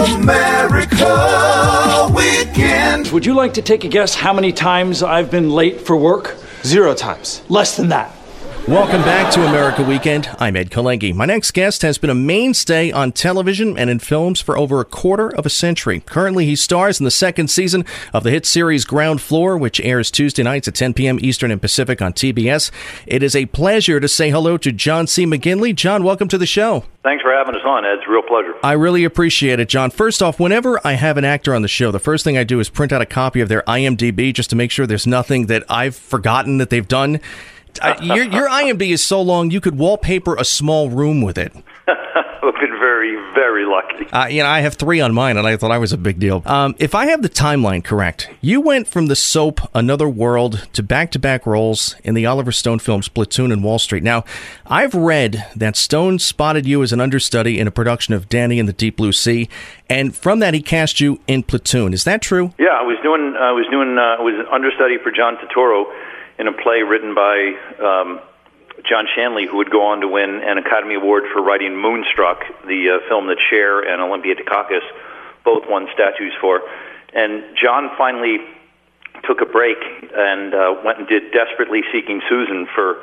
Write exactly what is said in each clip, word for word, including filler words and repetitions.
America Weekend. Would you like to take a guess how many times I've been late for work? Zero times. Less than that. Welcome back to America Weekend. I'm Ed Kalengi. My next guest has been a mainstay on television and in films for over a quarter of a century. Currently, he stars in the second season of the hit series Ground Floor, which airs Tuesday nights at ten p.m. Eastern and Pacific on T B S. It is a pleasure to say hello to John C. McGinley. John, welcome to the show. Thanks for having us on, Ed. It's a real pleasure. I really appreciate it, John. First off, whenever I have an actor on the show, the first thing I do is print out a copy of their I M D B just to make sure there's nothing that I've forgotten that they've done. Uh, your, your I M D B is so long, you could wallpaper a small room with it. I've been very, very lucky. Uh, you know, I have three on mine, and I thought I was a big deal. Um, if I have the timeline correct, you went from the soap Another World to back-to-back roles in the Oliver Stone films Platoon and Wall Street. Now, I've read that Stone spotted you as an understudy in a production of Danny and the Deep Blue Sea, and from that he cast you in Platoon. Is that true? Yeah, I was doing, I was doing, uh, I was an understudy for John Turturro in a play written by um, John Shanley, who would go on to win an Academy Award for writing Moonstruck, the uh, film that Cher and Olympia Dukakis both won statues for. And John finally took a break and uh, went and did Desperately Seeking Susan for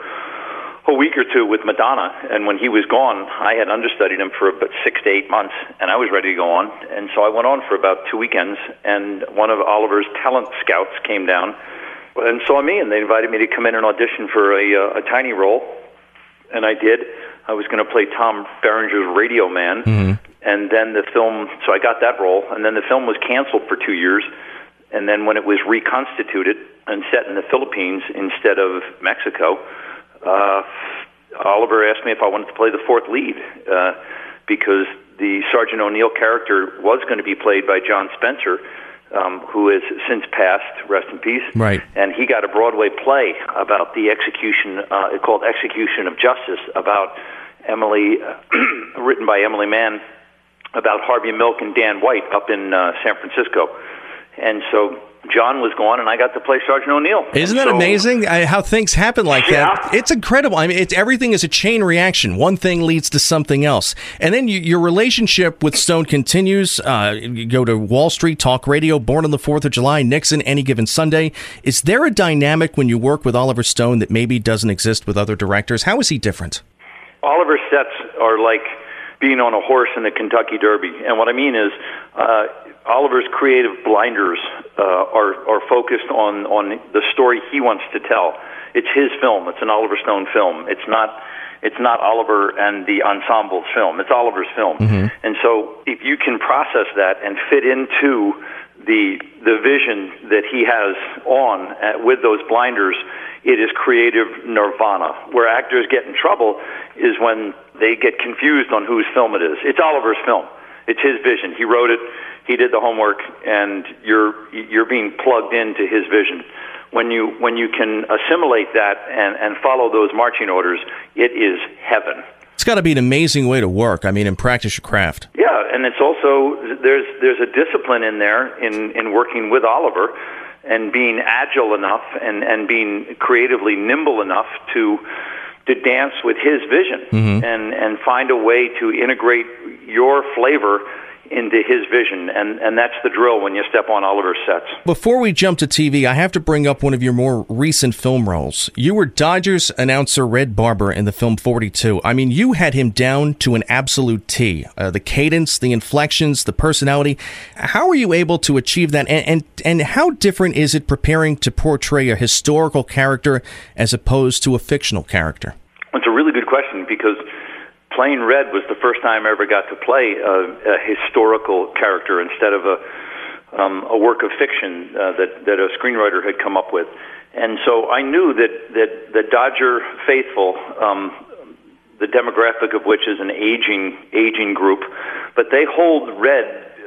a week or two with Madonna. And when he was gone, I had understudied him for about six to eight months, and I was ready to go on. And so I went on for about two weekends, and one of Oliver's talent scouts came down and saw me, and they invited me to come in and audition for a, uh, a tiny role, and I did. I was going to play Tom Berenger's radio man, mm-hmm. and then the film, so I got that role, and then the film was canceled for two years, and then when it was reconstituted and set in the Philippines instead of Mexico, uh, Oliver asked me if I wanted to play the fourth lead, uh, because the Sergeant O'Neill character was going to be played by John Spencer, Um, who has since passed, rest in peace. Right. And he got a Broadway play about the execution, uh, called Execution of Justice, about Emily, uh, written by Emily Mann, about Harvey Milk and Dan White up in uh, San Francisco. And so John was gone, and I got to play Sergeant O'Neill. Isn't and that so, amazing, I, how things happen like yeah. that? It's incredible. I mean, it's, everything is a chain reaction. One thing leads to something else. And then you, your relationship with Stone continues. Uh, you go to Wall Street, Talk Radio, Born on the fourth of July, Nixon, Any Given Sunday. Is there a dynamic when you work with Oliver Stone that maybe doesn't exist with other directors? How is he different? Oliver's sets are like being on a horse in the Kentucky Derby. And what I mean is, uh, Oliver's creative blinders uh, are are focused on, on the story he wants to tell. It's his film. It's an Oliver Stone film. It's not it's not Oliver and the ensemble's film. It's Oliver's film. Mm-hmm. And so if you can process that and fit into the the vision that he has on uh, with those blinders, it is creative nirvana. Where actors get in trouble is when they get confused on whose film it is. It's Oliver's film. It's his vision. He wrote it. He did the homework, and you're you're being plugged into his vision. When you when you can assimilate that and, and follow those marching orders, it is heaven. It's got to be an amazing way to work. I mean, and practice your craft. Yeah, and it's also there's there's a discipline in there in, in working with Oliver and being agile enough and, and being creatively nimble enough to to dance with his vision mm-hmm. and, and find a way to integrate your flavor into his vision, and, and that's the drill when you step on Oliver's sets. Before we jump to T V, I have to bring up one of your more recent film roles. You were Dodgers announcer Red Barber in the film forty-two. I mean, you had him down to an absolute T. Uh, the cadence, the inflections, the personality. How were you able to achieve that, and, and, and how different is it preparing to portray a historical character as opposed to a fictional character? It's a really good question, because playing Red was the first time I ever got to play a, a historical character instead of a um, a work of fiction uh, that that a screenwriter had come up with, and so I knew that that the Dodger faithful, um, the demographic of which is an aging aging group, but they hold Red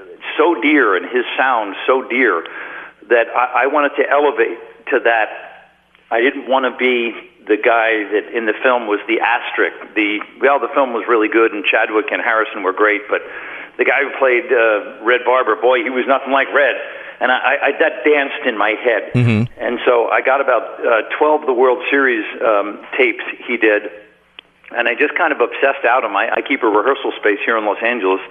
so dear and his sound so dear that I, I wanted to elevate to that. I didn't want to be the guy that in the film was the asterisk. The well, the film was really good, and Chadwick and Harrison were great, but the guy who played uh, Red Barber, boy, he was nothing like Red. And I, I that danced in my head. Mm-hmm. And so I got about uh, twelve of the World Series um, tapes he did, and I just kind of obsessed out him. I, I keep a rehearsal space here in Los Angeles,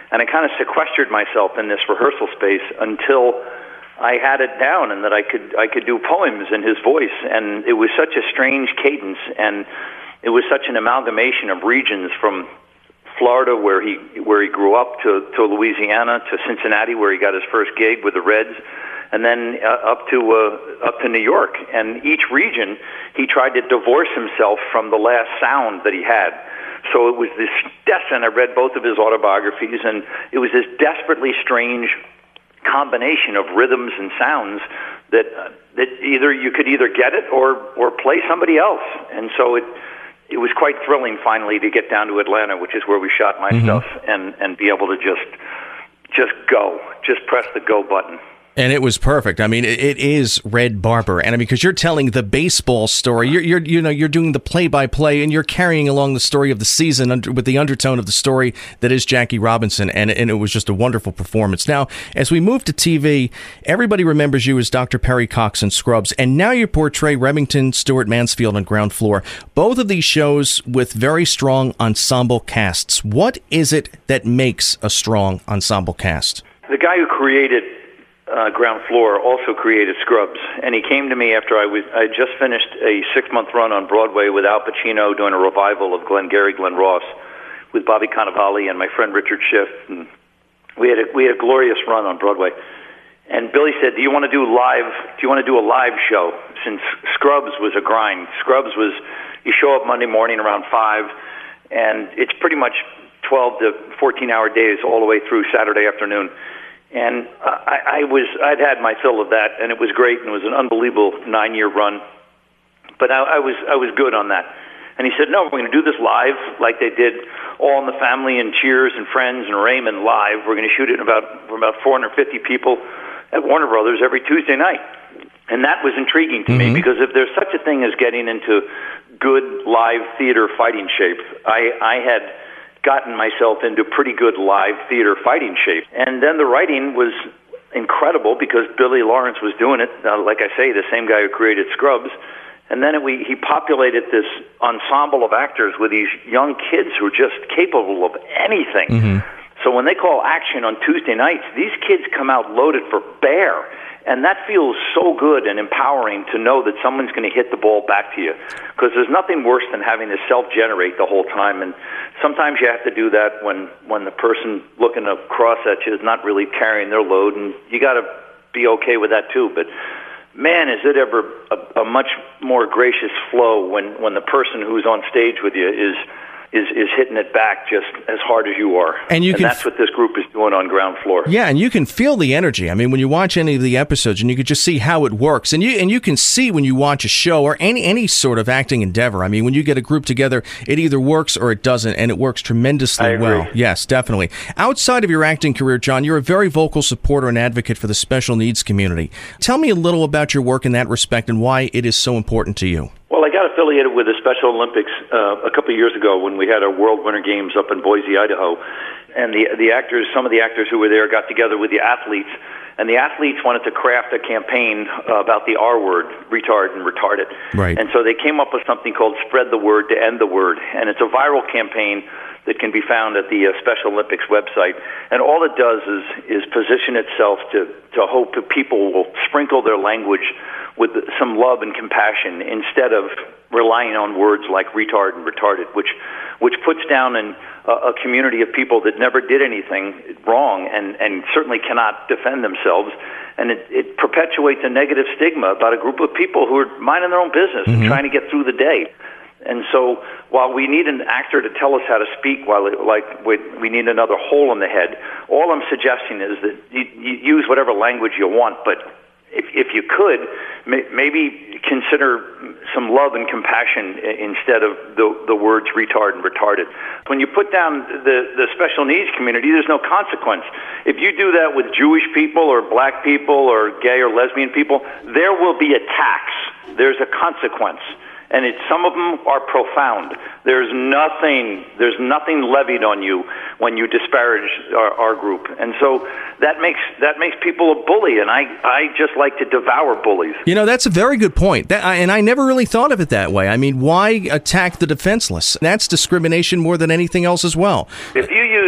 And I kind of sequestered myself in this rehearsal space until I had it down and that I could I could do poems in his voice. And it was such a strange cadence, and it was such an amalgamation of regions from Florida, where he where he grew up, to, to Louisiana, to Cincinnati, where he got his first gig with the Reds, and then uh, up to uh, up to New York. And each region, he tried to divorce himself from the last sound that he had. So it was this desperate, I read both of his autobiographies, and it was this desperately strange combination of rhythms and sounds that uh, that either you could either get it or or play somebody else. And so it it was quite thrilling finally to get down to Atlanta, which is where we shot my mm-hmm. stuff, and and be able to just just go, just press the go button. And it was perfect. I mean, it, it is Red Barber, and I mean, because you're telling the baseball story, you're, you're, you know, you're doing the play-by-play, and you're carrying along the story of the season under, with the undertone of the story that is Jackie Robinson, and and it was just a wonderful performance. Now, as we move to T V, everybody remembers you as Doctor Perry Cox in Scrubs, and now you portray Remington Stewart Mansfield on Ground Floor. Both of these shows with very strong ensemble casts. What is it that makes a strong ensemble cast? The guy who created Uh, Ground Floor also created Scrubs, and he came to me after I was I had just finished a six-month run on Broadway with Al Pacino doing a revival of Glengarry Glen Ross with Bobby Cannavale and my friend Richard Schiff, and we had a, we had a glorious run on Broadway. And Billy said, "Do you want to do live? Do you want to do a live show?" Since Scrubs was a grind. Scrubs was you show up Monday morning around five, and it's pretty much twelve to fourteen hour days all the way through Saturday afternoon. And uh, I, I was, I'd had my fill of that, and it was great, and it was an unbelievable nine-year run. But I, I was, I was good on that. And he said, "No, we're going to do this live, like they did All in the Family and Cheers and Friends and Raymond live. We're going to shoot it in about, for about four hundred fifty people at Warner Brothers every Tuesday night." And that was intriguing to mm-hmm. me, because if there's such a thing as getting into good live theater fighting shape, I, I had gotten myself into pretty good live theater fighting shape. And then the writing was incredible because Billy Lawrence was doing it, uh, like I say, the same guy who created Scrubs. And then it, we, he populated this ensemble of actors with these young kids who are just capable of anything. Mm-hmm. So when they call action on Tuesday nights, these kids come out loaded for bear. And that feels so good and empowering to know that someone's going to hit the ball back to you. Because there's nothing worse than having to self-generate the whole time. And sometimes you have to do that when, when the person looking across at you is not really carrying their load. And you got to be okay with that too. But man, is it ever a, a much more gracious flow when, when the person who's on stage with you is is is hitting it back just as hard as you are. And, you and can that's what this group is doing on Ground Floor. Yeah, and you can feel the energy. I mean, when you watch any of the episodes, and you can just see how it works. And you and you can see when you watch a show or any any sort of acting endeavor. I mean, when you get a group together, it either works or it doesn't, and it works tremendously I agree. well. Yes, definitely. Outside of your acting career, John, you're a very vocal supporter and advocate for the special needs community. Tell me a little about your work in that respect and why it is so important to you. Well, I got affiliated with the Special Olympics uh, a couple of years ago when we had our World Winter Games up in Boise, Idaho. And the the actors, some of the actors who were there got together with the athletes, and the athletes wanted to craft a campaign uh, about the R word, retard and retarded. Right. And so they came up with something called Spread the Word to End the Word. And it's a viral campaign that can be found at the uh, Special Olympics website. And all it does is is position itself to, to hope that people will sprinkle their language with some love and compassion instead of relying on words like retard and retarded, which which puts down an, uh, a community of people that never did anything wrong and, and certainly cannot defend themselves. And it, it perpetuates a negative stigma about a group of people who are minding their own business mm-hmm. and trying to get through the day. And so while we need an actor to tell us how to speak, while it, like we, we need another hole in the head, all I'm suggesting is that you, you use whatever language you want, but if, if you could, may, maybe consider some love and compassion instead of the, the words retard and retarded. When you put down the, the special needs community, there's no consequence. If you do that with Jewish people or black people or gay or lesbian people, there will be a tax. There's a consequence. And it, some of them are profound. There's nothing, there's nothing levied on you when you disparage our, our group, and so that makes that makes people a bully. And I, I just like to devour bullies. You know, that's a very good point, that, and I never really thought of it that way. I mean, why attack the defenseless? That's discrimination more than anything else as well. If you use if you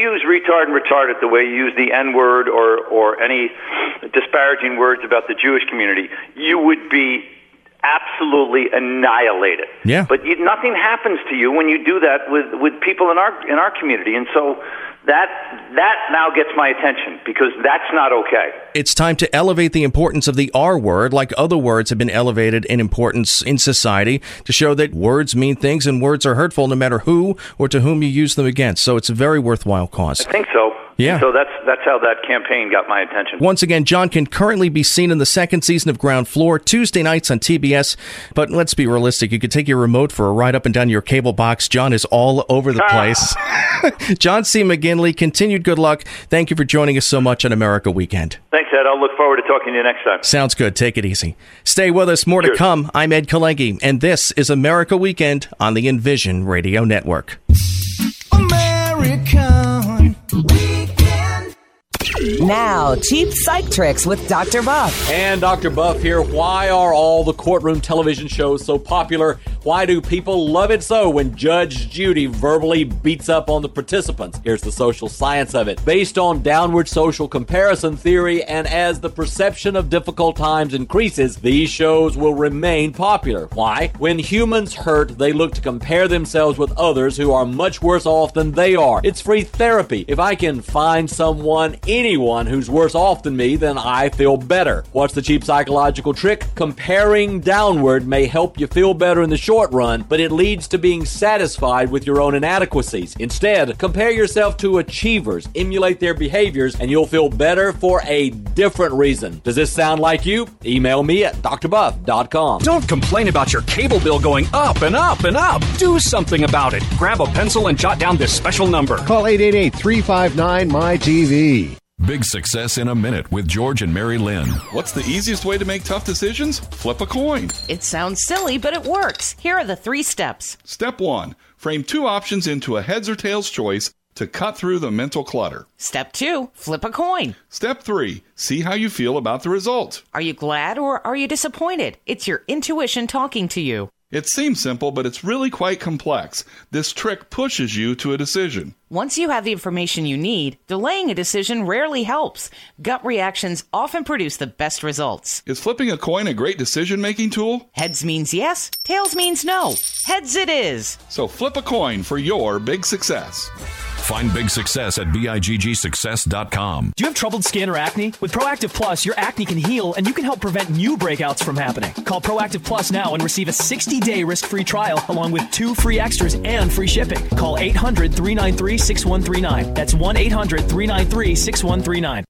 use retard and retarded the way you use the N-word or, or any disparaging words about the Jewish community, you would be absolutely annihilated. Yeah. But you, nothing happens to you when you do that with, with people in our in our community. And so that that now gets my attention because that's not okay. It's time to elevate the importance of the R word, like other words have been elevated in importance in society, to show that words mean things and words are hurtful no matter who or to whom you use them against. So it's a very worthwhile cause. I think so. Yeah. So that's that's how that campaign got my attention. Once again, John can currently be seen in the second season of Ground Floor, Tuesday nights on T B S. But let's be realistic. You could take your remote for a ride up and down your cable box. John is all over the place. John C. McGinley, continued good luck. Thank you for joining us so much on America Weekend. Thanks, Ed. I'll look forward to talking to you next time. Sounds good. Take it easy. Stay with us. More Cheers. to come. I'm Ed Kalengi, and this is America Weekend on the Envision Radio Network. American Weekend. Now, Cheap Psych Tricks with Doctor Buff. And Doctor Buff here. Why are all the courtroom television shows so popular? Why do people love it so when Judge Judy verbally beats up on the participants? Here's the social science of it. Based on downward social comparison theory, and as the perception of difficult times increases, these shows will remain popular. Why? When humans hurt, they look to compare themselves with others who are much worse off than they are. It's free therapy. If I can find someone, anyone who's worse off than me, then I feel better. What's the cheap psychological trick? Comparing downward may help you feel better in the short run, but it leads to being satisfied with your own inadequacies. Instead, compare yourself to achievers, emulate their behaviors, and you'll feel better for a different reason. Does this sound like you? Email me at d r buff dot com. Don't complain about your cable bill going up and up and up. Do something about it. Grab a pencil and jot down this special number. Call eight eight eight, three five nine, M Y T V. Big Success in a Minute with George and Mary Lynn. What's the easiest way to make tough decisions? Flip a coin. It sounds silly, but it works. Here are the three steps. Step one, frame two options into a heads or tails choice to cut through the mental clutter. Step two, flip a coin. Step three, see how you feel about the result. Are you glad or are you disappointed? It's your intuition talking to you. It seems simple, but it's really quite complex. This trick pushes you to a decision. Once you have the information you need, delaying a decision rarely helps. Gut reactions often produce the best results. Is flipping a coin a great decision-making tool? Heads means yes, tails means no. Heads it is. So flip a coin for your big success. Find Big Success at big success dot com. Do you have troubled skin or acne? With Proactive Plus, your acne can heal and you can help prevent new breakouts from happening. Call Proactive Plus now and receive a sixty-day risk-free trial along with two free extras and free shipping. Call eight hundred, three nine three, six one three nine. That's one eight hundred, three nine three, six one three nine.